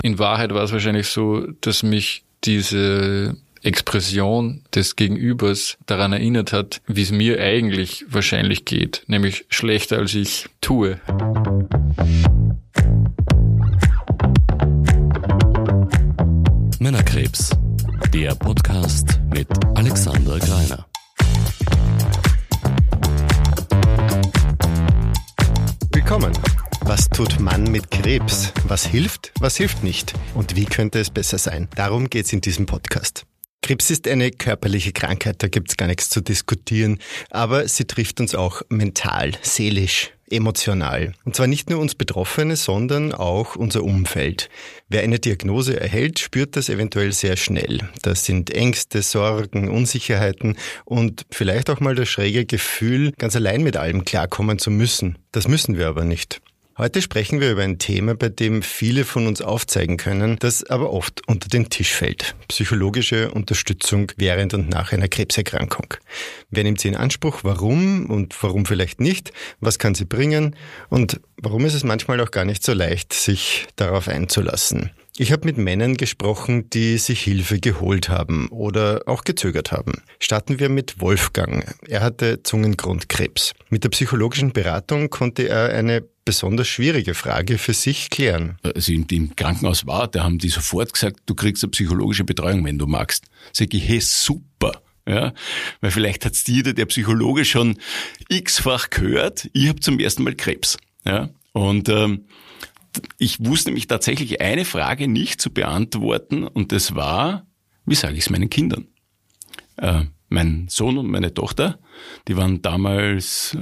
In Wahrheit war es wahrscheinlich so, dass mich diese Expression des Gegenübers daran erinnert hat, wie es mir eigentlich wahrscheinlich geht, nämlich schlechter als ich tue. Männerkrebs, der Podcast mit Alexander Greiner. Willkommen. Was tut Mann mit Krebs? Was hilft nicht? Und wie könnte es besser sein? Darum geht's in diesem Podcast. Krebs ist eine körperliche Krankheit, da gibt's gar nichts zu diskutieren, aber sie trifft uns auch mental, seelisch, emotional. Und zwar nicht nur uns Betroffene, sondern auch unser Umfeld. Wer eine Diagnose erhält, spürt das eventuell sehr schnell. Das sind Ängste, Sorgen, Unsicherheiten und vielleicht auch mal das schräge Gefühl, ganz allein mit allem klarkommen zu müssen. Das müssen wir aber nicht. Heute sprechen wir über ein Thema, bei dem viele von uns aufzeigen können, das aber oft unter den Tisch fällt. Psychologische Unterstützung während und nach einer Krebserkrankung. Wer nimmt sie in Anspruch? Warum und warum vielleicht nicht? Was kann sie bringen? Und warum ist es manchmal auch gar nicht so leicht, sich darauf einzulassen? Ich habe mit Männern gesprochen, die sich Hilfe geholt haben oder auch gezögert haben. Starten wir mit Wolfgang. Er hatte Zungengrundkrebs. Mit der psychologischen Beratung konnte er eine besonders schwierige Frage für sich klären. Als ich im Krankenhaus war, da haben die sofort gesagt, du kriegst eine psychologische Betreuung, wenn du magst. Sag ich, hey, super. Ja, weil vielleicht hat's dir der Psychologe schon x-fach gehört, ich habe zum ersten Mal Krebs. Ja, und ich wusste nämlich tatsächlich eine Frage nicht zu beantworten und das war, wie sage ich es meinen Kindern? Mein Sohn und meine Tochter, die waren damals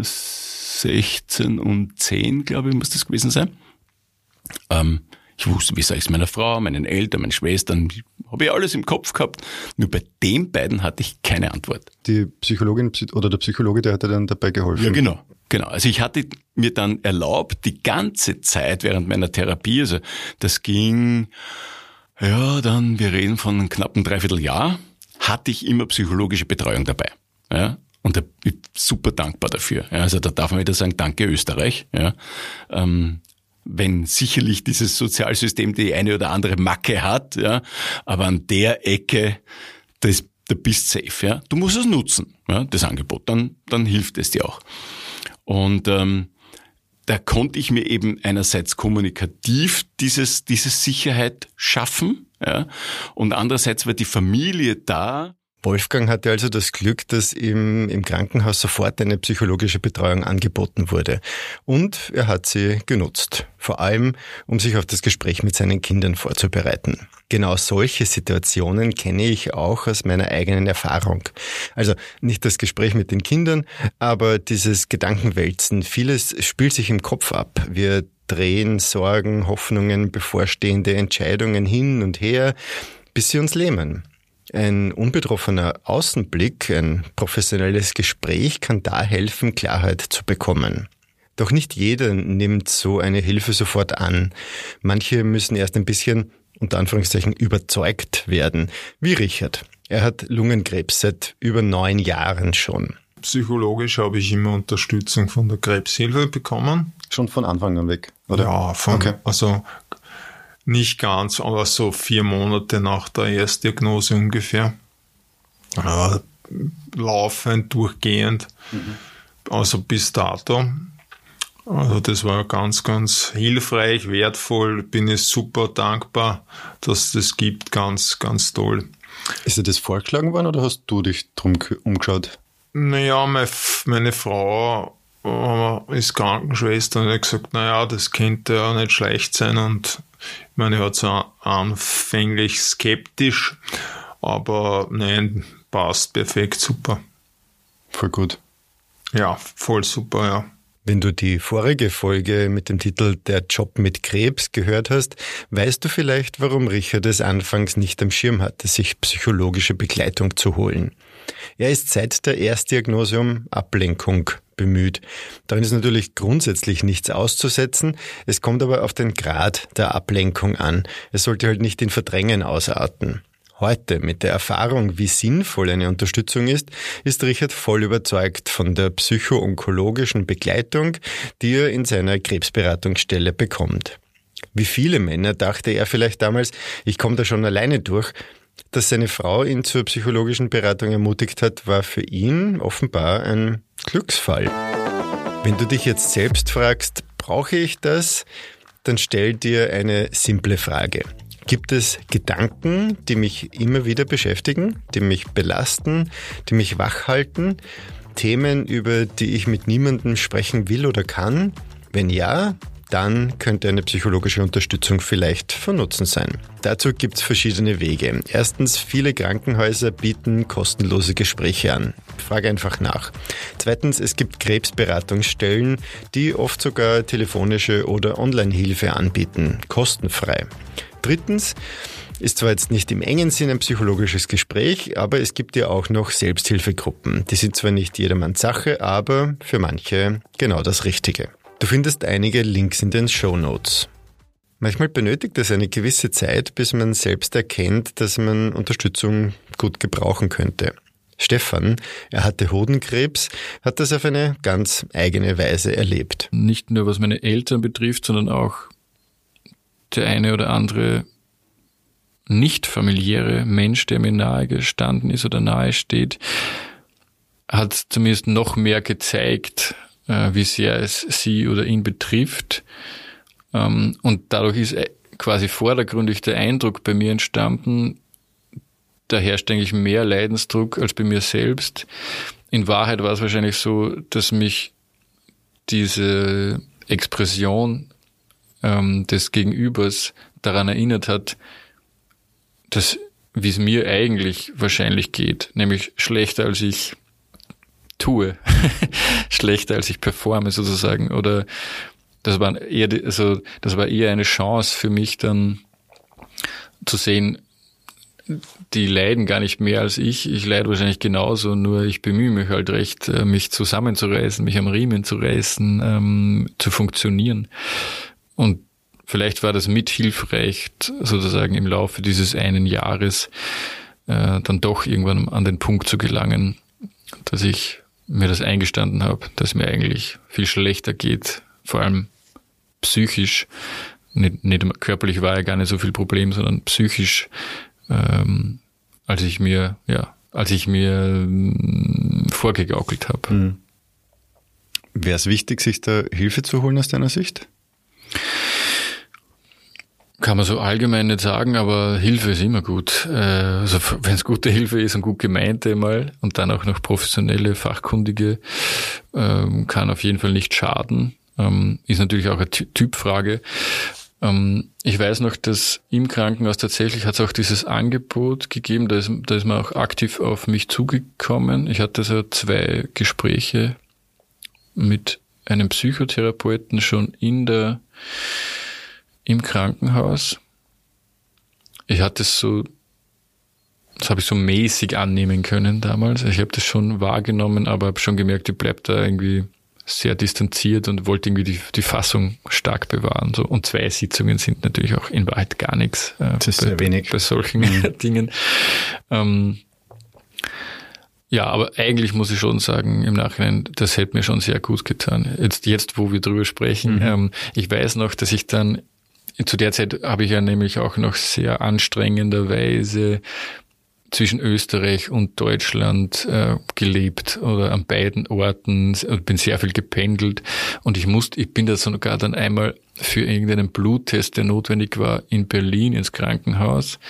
16 und 10, glaube ich, muss das gewesen sein. Ich wusste, wie sage ich es meiner Frau, meinen Eltern, meinen Schwestern, habe ich alles im Kopf gehabt. Nur bei den beiden hatte ich keine Antwort. Die Psychologin oder der Psychologe, der hat dir dann dabei geholfen? Ja, genau. Also ich hatte mir dann erlaubt, die ganze Zeit während meiner Therapie, also das ging, ja, dann, wir reden von einem knappen Dreivierteljahr, hatte ich immer psychologische Betreuung dabei. Ja, und da bin ich super dankbar dafür. Ja, also da darf man wieder sagen, danke Österreich. Ja, wenn sicherlich dieses Sozialsystem die eine oder andere Macke hat, ja, aber an der Ecke, da bist safe. Ja, du musst es nutzen, ja, das Angebot, dann hilft es dir auch. Und da konnte ich mir eben einerseits kommunikativ diese Sicherheit schaffen, ja, und andererseits war die Familie da. Wolfgang hatte also das Glück, dass ihm im Krankenhaus sofort eine psychologische Betreuung angeboten wurde. Und er hat sie genutzt. Vor allem, um sich auf das Gespräch mit seinen Kindern vorzubereiten. Genau solche Situationen kenne ich auch aus meiner eigenen Erfahrung. Also nicht das Gespräch mit den Kindern, aber dieses Gedankenwälzen. Vieles spielt sich im Kopf ab. Wir drehen Sorgen, Hoffnungen, bevorstehende Entscheidungen hin und her, bis sie uns lähmen. Ein unbetroffener Außenblick, ein professionelles Gespräch kann da helfen, Klarheit zu bekommen. Doch nicht jeder nimmt so eine Hilfe sofort an. Manche müssen erst ein bisschen, unter Anführungszeichen, überzeugt werden. Wie Richard. Er hat Lungenkrebs seit über 9 Jahren schon. Psychologisch habe ich immer Unterstützung von der Krebshilfe bekommen. Schon von Anfang an weg, oder? Ja, also nicht ganz, aber so 4 Monate nach der Erstdiagnose ungefähr. Laufend, durchgehend, also bis dato. Also das war ganz, ganz hilfreich, wertvoll, bin ich super dankbar, dass das gibt, ganz, ganz toll. Ist dir das vorgeschlagen worden oder hast du dich drum umgeschaut? Naja, meine Frau ist Krankenschwester und hat gesagt, naja, das könnte ja nicht schlecht sein und ich meine, ich war zwar anfänglich skeptisch, aber nein, passt perfekt, super. Voll gut. Ja, voll super, ja. Wenn du die vorige Folge mit dem Titel Der Job mit Krebs gehört hast, weißt du vielleicht, warum Richard es anfangs nicht am Schirm hatte, sich psychologische Begleitung zu holen. Er ist seit der Erstdiagnose um Ablenkung bemüht. Darin ist natürlich grundsätzlich nichts auszusetzen. Es kommt aber auf den Grad der Ablenkung an. Es sollte halt nicht in Verdrängen ausarten. Heute, mit der Erfahrung, wie sinnvoll eine Unterstützung ist Richard voll überzeugt von der psycho-onkologischen Begleitung, die er in seiner Krebsberatungsstelle bekommt. Wie viele Männer dachte er vielleicht damals, ich komme da schon alleine durch. Dass seine Frau ihn zur psychologischen Beratung ermutigt hat, war für ihn offenbar ein Glücksfall. Wenn du dich jetzt selbst fragst, brauche ich das? Dann stell dir eine simple Frage. Gibt es Gedanken, die mich immer wieder beschäftigen, die mich belasten, die mich wach halten? Themen, über die ich mit niemandem sprechen will oder kann? Wenn ja, dann könnte eine psychologische Unterstützung vielleicht von Nutzen sein. Dazu gibt es verschiedene Wege. Erstens, viele Krankenhäuser bieten kostenlose Gespräche an. Frage einfach nach. Zweitens, es gibt Krebsberatungsstellen, die oft sogar telefonische oder Online-Hilfe anbieten, kostenfrei. Drittens, ist zwar jetzt nicht im engen Sinn ein psychologisches Gespräch, aber es gibt ja auch noch Selbsthilfegruppen. Die sind zwar nicht jedermanns Sache, aber für manche genau das Richtige. Du findest einige Links in den Shownotes. Manchmal benötigt es eine gewisse Zeit, bis man selbst erkennt, dass man Unterstützung gut gebrauchen könnte. Stefan, er hatte Hodenkrebs, hat das auf eine ganz eigene Weise erlebt. Nicht nur was meine Eltern betrifft, sondern auch der eine oder andere nicht familiäre Mensch, der mir nahe gestanden ist oder nahe steht, hat zumindest noch mehr gezeigt, wie sehr es sie oder ihn betrifft. Und dadurch ist quasi vordergründig der Eindruck bei mir entstanden, da herrscht eigentlich mehr Leidensdruck als bei mir selbst. In Wahrheit war es wahrscheinlich so, dass mich diese Expression des Gegenübers daran erinnert hat, dass, wie es mir eigentlich wahrscheinlich geht, nämlich schlechter als ich tue, schlechter als ich performe sozusagen, oder das war eher eine Chance für mich dann zu sehen, die leiden gar nicht mehr als ich leide wahrscheinlich genauso, nur ich bemühe mich halt recht, mich zusammenzureißen, mich am Riemen zu reißen, zu funktionieren. Und vielleicht war das mithilfreich, sozusagen im Laufe dieses einen Jahres dann doch irgendwann an den Punkt zu gelangen, dass ich mir das eingestanden habe, dass mir eigentlich viel schlechter geht, vor allem psychisch. Nicht körperlich war ja gar nicht so viel Problem, sondern psychisch, als ich mir vorgegaukelt habe. Wäre es wichtig, sich da Hilfe zu holen aus deiner Sicht? Kann man so allgemein nicht sagen, aber Hilfe ist immer gut. Also wenn es gute Hilfe ist und gut gemeinte mal und dann auch noch professionelle, fachkundige, kann auf jeden Fall nicht schaden. Ist natürlich auch eine Typfrage. Ich weiß noch, dass im Krankenhaus tatsächlich hat es auch dieses Angebot gegeben, da ist man auch aktiv auf mich zugekommen. Ich hatte so 2 Gespräche mit einem Psychotherapeuten schon im Krankenhaus. Ich hatte das habe ich so mäßig annehmen können damals. Ich habe das schon wahrgenommen, aber habe schon gemerkt, ich bleib da irgendwie sehr distanziert und wollte irgendwie die Fassung stark bewahren. So. Und 2 Sitzungen sind natürlich auch in Wahrheit gar nichts. Das ist sehr wenig. Bei solchen Dingen. Ja, aber eigentlich muss ich schon sagen, im Nachhinein, das hätte mir schon sehr gut getan. Jetzt wo wir drüber sprechen, ich weiß noch, dass ich dann, zu der Zeit habe ich ja nämlich auch noch sehr anstrengenderweise zwischen Österreich und Deutschland gelebt oder an beiden Orten und bin sehr viel gependelt und ich bin da sogar dann einmal für irgendeinen Bluttest, der notwendig war, in Berlin ins Krankenhaus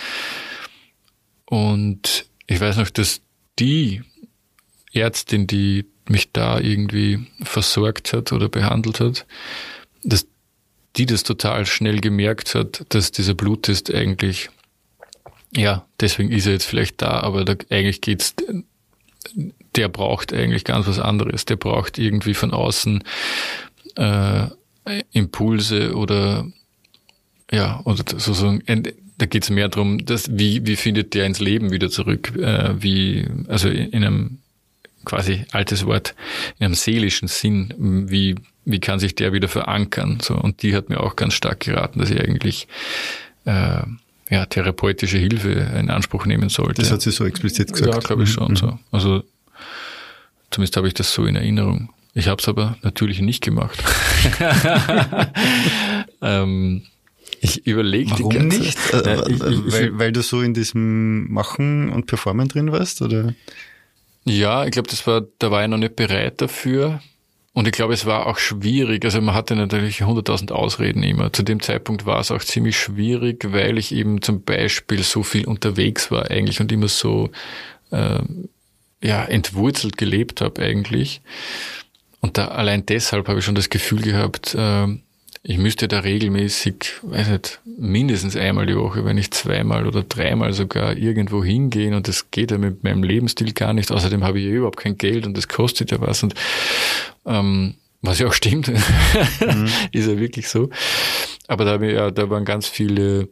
und ich weiß noch, dass die Ärztin, die mich da irgendwie versorgt hat oder behandelt hat, dass die das total schnell gemerkt hat, dass dieser Bluttest eigentlich, ja, deswegen ist er jetzt vielleicht da, aber eigentlich der braucht eigentlich ganz was anderes. Der braucht irgendwie von außen Impulse oder sozusagen, da geht es mehr darum, wie findet der ins Leben wieder zurück, also in einem quasi altes Wort, in einem seelischen Sinn, wie kann sich der wieder verankern, so. Und die hat mir auch ganz stark geraten, dass ich eigentlich therapeutische Hilfe in Anspruch nehmen sollte. Das hat sie so explizit gesagt? Ja, glaube ich schon. So. Also zumindest habe ich das so in Erinnerung. Ich habe es aber natürlich nicht gemacht. Ich überlege die Warum ganze nicht? Zeit. Weil du so in diesem Machen und Performen drin warst, oder? Ja, ich glaube, da war ich noch nicht bereit dafür. Und ich glaube, es war auch schwierig. Also man hatte natürlich 100.000 Ausreden immer. Zu dem Zeitpunkt war es auch ziemlich schwierig, weil ich eben zum Beispiel so viel unterwegs war eigentlich und immer so entwurzelt gelebt habe eigentlich. Und da allein deshalb habe ich schon das Gefühl gehabt, ich müsste da regelmäßig, weiß nicht, mindestens einmal die Woche, wenn nicht zweimal oder dreimal sogar irgendwo hingehen, und das geht ja mit meinem Lebensstil gar nicht. Außerdem habe ich ja überhaupt kein Geld und das kostet ja was, und was ja auch stimmt, ist ja wirklich so. Aber da waren ganz viele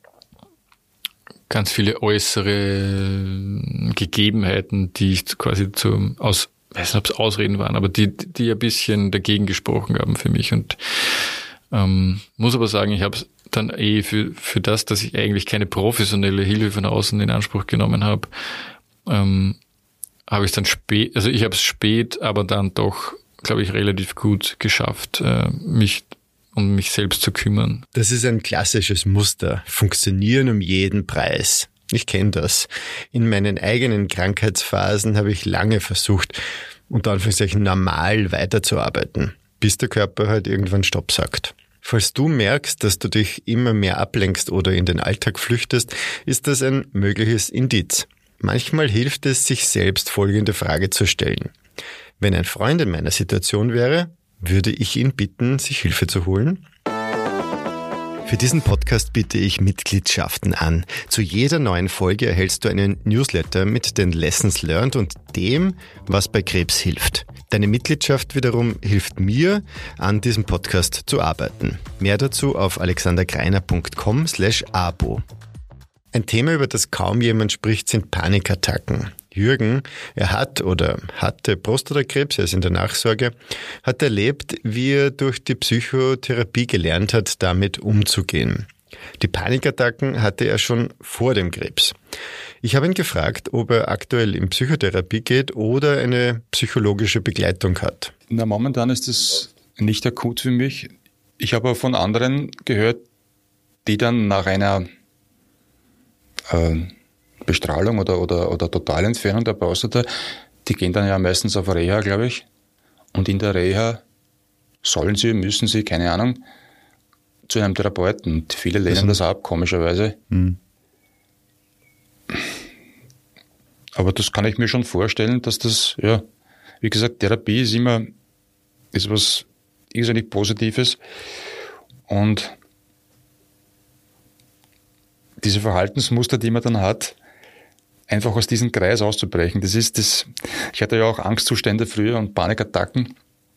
äußere Gegebenheiten, die ich quasi weiß nicht, ob es Ausreden waren, aber die ein bisschen dagegen gesprochen haben für mich. Und muss aber sagen, ich habe es dann für das, dass ich eigentlich keine professionelle Hilfe von außen in Anspruch genommen habe, habe ich es dann spät, also ich habe es spät, aber dann doch, glaube ich, relativ gut geschafft, mich um mich selbst zu kümmern. Das ist ein klassisches Muster. Funktionieren um jeden Preis. Ich kenne das. In meinen eigenen Krankheitsphasen habe ich lange versucht, unter Anführungszeichen normal weiterzuarbeiten, bis der Körper halt irgendwann Stopp sagt. Falls du merkst, dass du dich immer mehr ablenkst oder in den Alltag flüchtest, ist das ein mögliches Indiz. Manchmal hilft es, sich selbst folgende Frage zu stellen. Wenn ein Freund in meiner Situation wäre, würde ich ihn bitten, sich Hilfe zu holen? Für diesen Podcast biete ich Mitgliedschaften an. Zu jeder neuen Folge erhältst du einen Newsletter mit den Lessons learned und dem, was bei Krebs hilft. Deine Mitgliedschaft wiederum hilft mir, an diesem Podcast zu arbeiten. Mehr dazu auf alexandergreiner.com/abo. Ein Thema, über das kaum jemand spricht, sind Panikattacken. Jürgen, er hatte Prostatakrebs, er ist in der Nachsorge, hat erlebt, wie er durch die Psychotherapie gelernt hat, damit umzugehen. Die Panikattacken hatte er schon vor dem Krebs. Ich habe ihn gefragt, ob er aktuell in Psychotherapie geht oder eine psychologische Begleitung hat. Na, momentan ist es nicht akut für mich. Ich habe aber von anderen gehört, die dann nach einer Bestrahlung oder Totalentfernung der Prostata, die gehen dann ja meistens auf Reha, glaube ich. Und in der Reha müssen sie, keine Ahnung, zu einem Therapeuten. Und viele lehnen das ab, komischerweise. Aber das kann ich mir schon vorstellen, dass das, ja, wie gesagt, Therapie ist was irrsinnig Positives. Und diese Verhaltensmuster, die man dann hat, einfach aus diesem Kreis auszubrechen. Ich hatte ja auch Angstzustände früher und Panikattacken.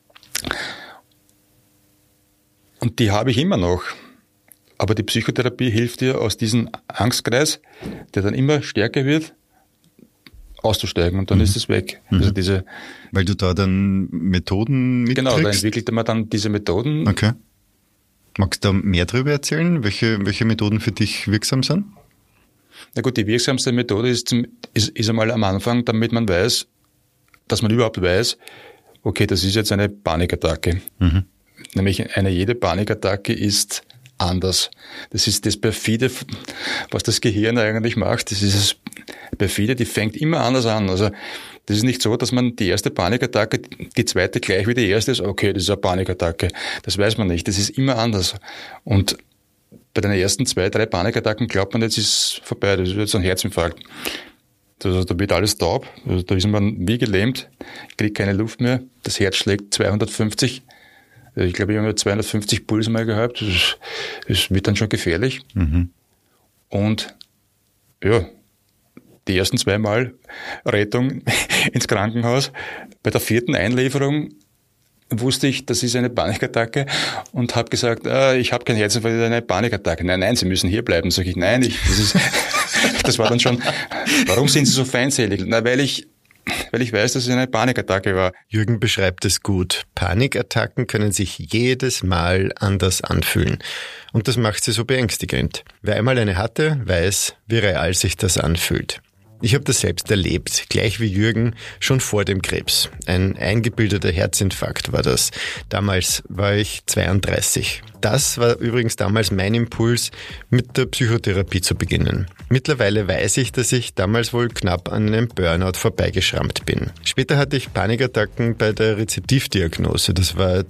Und die habe ich immer noch. Aber die Psychotherapie hilft dir, aus diesem Angstkreis, der dann immer stärker wird, auszusteigen. Und dann ist es weg. Also weil du da dann Methoden mitkriegst? Genau, da entwickelte man dann diese Methoden. Okay. Magst du da mehr darüber erzählen, welche Methoden für dich wirksam sind? Na gut, die wirksamste Methode ist einmal am Anfang, damit man weiß, dass man überhaupt weiß, okay, das ist jetzt eine Panikattacke. Nämlich jede Panikattacke ist anders. Das ist das Perfide, was das Gehirn eigentlich macht. Das ist das Perfide, die fängt immer anders an. Also das ist nicht so, dass man die erste Panikattacke, die zweite gleich wie die erste ist, okay, das ist eine Panikattacke. Das weiß man nicht. Das ist immer anders. Und bei den ersten 2, 3 Panikattacken glaubt man, jetzt ist vorbei, das ist jetzt ein Herzinfarkt. Also da wird alles taub, also da ist man wie gelähmt, kriegt keine Luft mehr, das Herz schlägt 250. Ich glaube, ich habe nur 250 Puls mal gehabt, das wird dann schon gefährlich. Und ja, die ersten 2 Mal Rettung ins Krankenhaus. Bei der 4. Einlieferung wusste ich, das ist eine Panikattacke und habe gesagt, ich habe keinen Herzinfarkt, das ist eine Panikattacke. Nein, Sie müssen hier bleiben. Sag ich, nein, das war dann schon, warum sind Sie so feindselig? Na, weil ich weiß, dass es eine Panikattacke war. Jürgen beschreibt es gut. Panikattacken können sich jedes Mal anders anfühlen. Und das macht sie so beängstigend. Wer einmal eine hatte, weiß, wie real sich das anfühlt. Ich habe das selbst erlebt, gleich wie Jürgen, schon vor dem Krebs. Ein eingebildeter Herzinfarkt war das. Damals war ich 32. Das war übrigens damals mein Impuls, mit der Psychotherapie zu beginnen. Mittlerweile weiß ich, dass ich damals wohl knapp an einem Burnout vorbeigeschrammt bin. Später hatte ich Panikattacken bei der Rezidivdiagnose, das war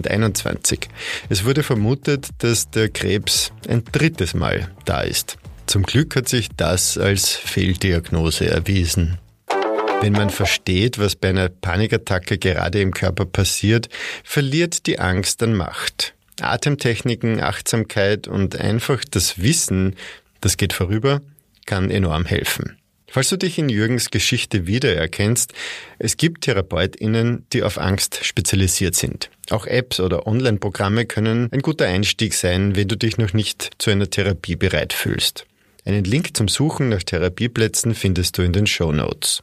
2021. Es wurde vermutet, dass der Krebs ein drittes Mal da ist. Zum Glück hat sich das als Fehldiagnose erwiesen. Wenn man versteht, was bei einer Panikattacke gerade im Körper passiert, verliert die Angst an Macht. Atemtechniken, Achtsamkeit und einfach das Wissen, das geht vorüber, kann enorm helfen. Falls du dich in Jürgens Geschichte wiedererkennst, es gibt TherapeutInnen, die auf Angst spezialisiert sind. Auch Apps oder Online-Programme können ein guter Einstieg sein, wenn du dich noch nicht zu einer Therapie bereit fühlst. Einen Link zum Suchen nach Therapieplätzen findest du in den Shownotes.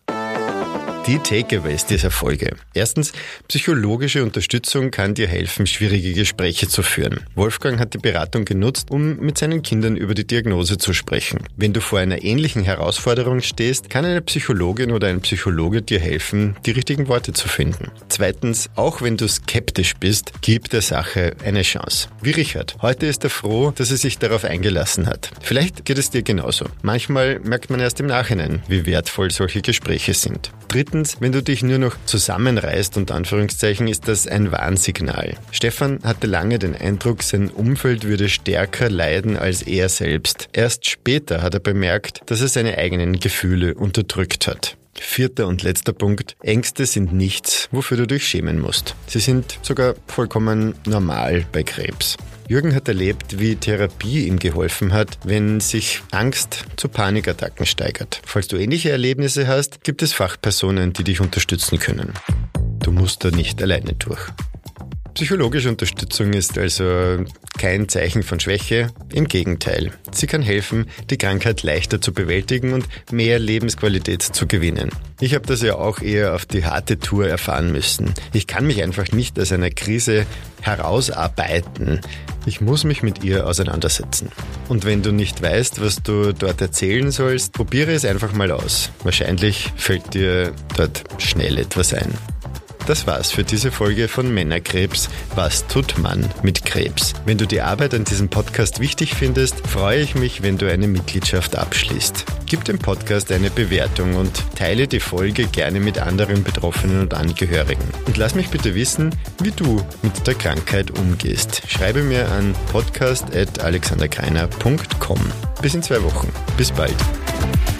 Die Takeaways dieser Folge. Erstens, psychologische Unterstützung kann dir helfen, schwierige Gespräche zu führen. Wolfgang hat die Beratung genutzt, um mit seinen Kindern über die Diagnose zu sprechen. Wenn du vor einer ähnlichen Herausforderung stehst, kann eine Psychologin oder ein Psychologe dir helfen, die richtigen Worte zu finden. Zweitens, auch wenn du skeptisch bist, gib der Sache eine Chance. Wie Richard. Heute ist er froh, dass er sich darauf eingelassen hat. Vielleicht geht es dir genauso. Manchmal merkt man erst im Nachhinein, wie wertvoll solche Gespräche sind. Drittens, wenn du dich nur noch zusammenreißt, unter Anführungszeichen, ist das ein Warnsignal. Stefan hatte lange den Eindruck, sein Umfeld würde stärker leiden als er selbst. Erst später hat er bemerkt, dass er seine eigenen Gefühle unterdrückt hat. Vierter und letzter Punkt. Ängste sind nichts, wofür du dich schämen musst. Sie sind sogar vollkommen normal bei Krebs. Jürgen hat erlebt, wie Therapie ihm geholfen hat, wenn sich Angst zu Panikattacken steigert. Falls du ähnliche Erlebnisse hast, gibt es Fachpersonen, die dich unterstützen können. Du musst da nicht alleine durch. Psychologische Unterstützung ist also kein Zeichen von Schwäche, im Gegenteil. Sie kann helfen, die Krankheit leichter zu bewältigen und mehr Lebensqualität zu gewinnen. Ich habe das ja auch eher auf die harte Tour erfahren müssen. Ich kann mich einfach nicht aus einer Krise herausarbeiten. Ich muss mich mit ihr auseinandersetzen. Und wenn du nicht weißt, was du dort erzählen sollst, probiere es einfach mal aus. Wahrscheinlich fällt dir dort schnell etwas ein. Das war's für diese Folge von Männerkrebs. Was tut man mit Krebs? Wenn du die Arbeit an diesem Podcast wichtig findest, freue ich mich, wenn du eine Mitgliedschaft abschließt. Gib dem Podcast eine Bewertung und teile die Folge gerne mit anderen Betroffenen und Angehörigen. Und lass mich bitte wissen, wie du mit der Krankheit umgehst. Schreibe mir an podcast@alexanderkreiner.com. Bis in 2 Wochen. Bis bald.